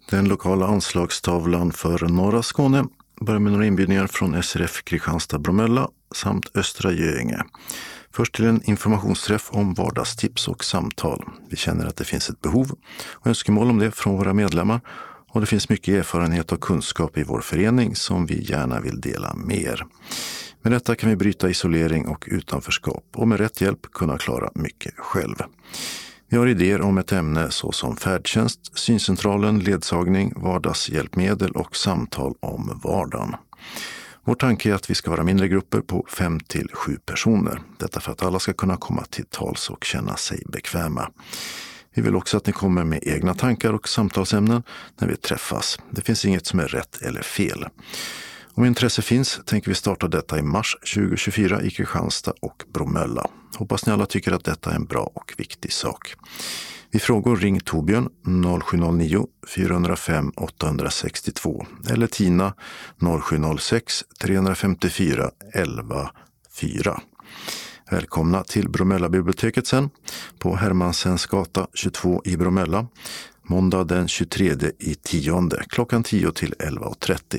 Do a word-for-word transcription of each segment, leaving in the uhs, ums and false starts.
Den lokala anslagstavlan för norra Skåne börjar med några inbjudningar från S R F Kristianstad-Bromölla samt Östra Göinge. Först till en informationsträff om vardagstips och samtal. Vi känner att det finns ett behov och önskemål om det från våra medlemmar, och det finns mycket erfarenhet och kunskap i vår förening som vi gärna vill dela med er. Med detta kan vi bryta isolering och utanförskap och med rätt hjälp kunna klara mycket själv. Vi har idéer om ett ämne såsom färdtjänst, syncentralen, ledsagning, vardagshjälpmedel och samtal om vardagen. Vår tanke är att vi ska vara mindre grupper på fem till sju personer. Detta för att alla ska kunna komma till tals och känna sig bekväma. Vi vill också att ni kommer med egna tankar och samtalsämnen när vi träffas. Det finns inget som är rätt eller fel. Om intresse finns tänker vi starta detta i mars tjugohundratjugofyra i Kristianstad och Bromölla. Hoppas ni alla tycker att detta är en bra och viktig sak. Vid frågor ring Torbjörn noll sju noll nio fyra noll fem åtta sex två eller Tina noll sju noll sex tre fem fyra elva fyra. Välkomna till Bromölla-biblioteket sen på Hermansens gata tjugotvå i Bromölla. Måndag den tjugotredje i tionde klockan tio till elva trettio.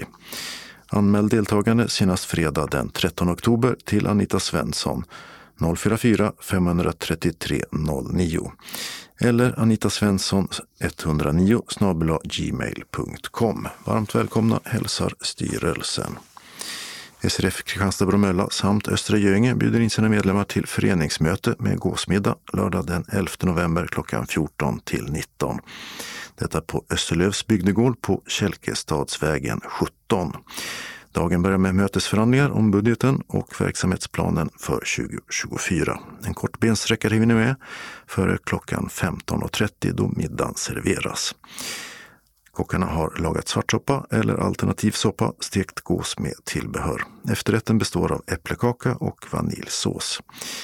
Anmäl deltagande senast fredag den trettonde oktober till Anita Svensson noll fyra fyra fem tre tre noll nio eller anitasvensson etthundranio snabel-a gmail punkt com. Varmt välkomna hälsar styrelsen. S R F Kristianstad-Bromölla samt Östra Göinge bjuder in sina medlemmar till föreningsmöte med gåsmiddag lördag den elfte november klockan fjorton till nitton. Detta på Österlövs bygdegård på Kälkestadsvägen sjutton. Dagen börjar med mötesförhandlingar om budgeten och verksamhetsplanen för tjugohundratjugofyra. En kort bensträckare hinner med före klockan femton trettio då middagen serveras. Kockarna har lagat svartsoppa eller alternativsoppa, stekt gås med tillbehör. Efterrätten består av äpplekaka och vaniljsås.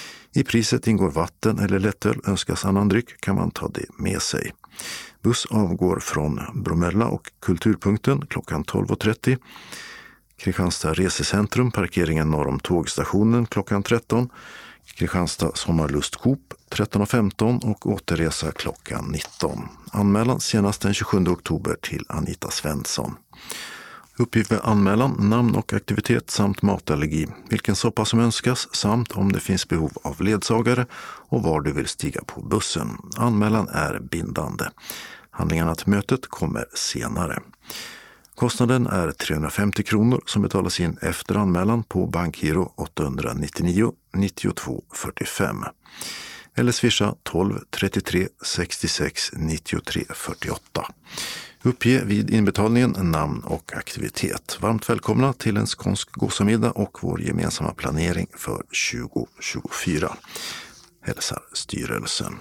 I priset ingår vatten eller lättöl. Önskas annan dryck kan man ta det med sig. Buss avgår från Bromölla och Kulturpunkten klockan tolv trettio. Kristianstad resecentrum, parkeringen norr om tågstationen klockan tretton. Kristianstad sommarlustkoop tretton femton och återresa klockan nitton. Anmälan senast den tjugosjunde oktober till Anita Svensson. Uppgift vid anmälan, namn och aktivitet samt matallergi, vilken soppa som önskas samt om det finns behov av ledsagare och var du vill stiga på bussen. Anmälan är bindande. Handlingarna till mötet kommer senare. Kostnaden är trehundrafemtio kronor som betalas in efter anmälan på bankgiro åttahundranittionio nittiotvå fyrtiofem eller swisha tolv trettiotre sextiosex nittiotre fyrtioåtta. Uppge vid inbetalningen namn och aktivitet. Varmt välkomna till en skånsk gåsamiddag och vår gemensamma planering för tjugohundratjugofyra. Hälsar styrelsen.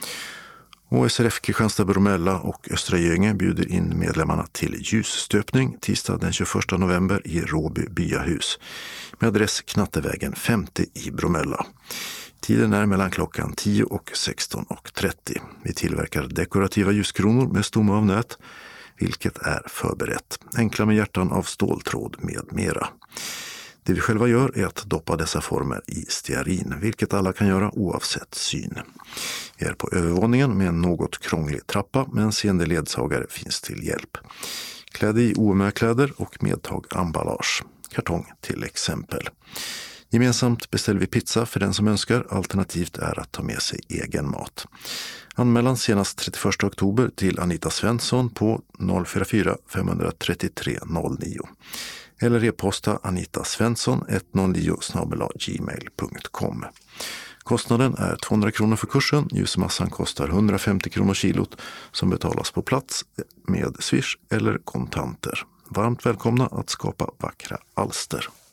Och S R F Kristianstad-Bromölla och Östra Göinge bjuder in medlemmarna till ljusstöpning tisdag den tjugoförsta november i Råby byahus med adress Knattevägen femtio i Bromölla. Tiden är mellan klockan tio och sexton trettio. Vi tillverkar dekorativa ljuskronor med stomme av nät, vilket är förberett. Enkla med hjärtan av ståltråd med mera. Det vi själva gör är att doppa dessa former i stearin, vilket alla kan göra oavsett syn. Vi är på övervåningen med en något krånglig trappa, men seende ledsagare finns till hjälp. Klädd i O M R-kläder och medtag emballage. Kartong till exempel. Gemensamt beställer vi pizza för den som önskar, alternativt är att ta med sig egen mat. Anmälan senast trettioförsta oktober till Anita Svensson på noll fyra fyra fem tre tre noll nio eller e-posta anitasvensson etthundranio snabel-a gmail punkt com. Kostnaden är tvåhundra kronor för kursen, ljusmassan kostar hundrafemtio kronor kilot som betalas på plats med swish eller kontanter. Varmt välkomna att skapa vackra alster.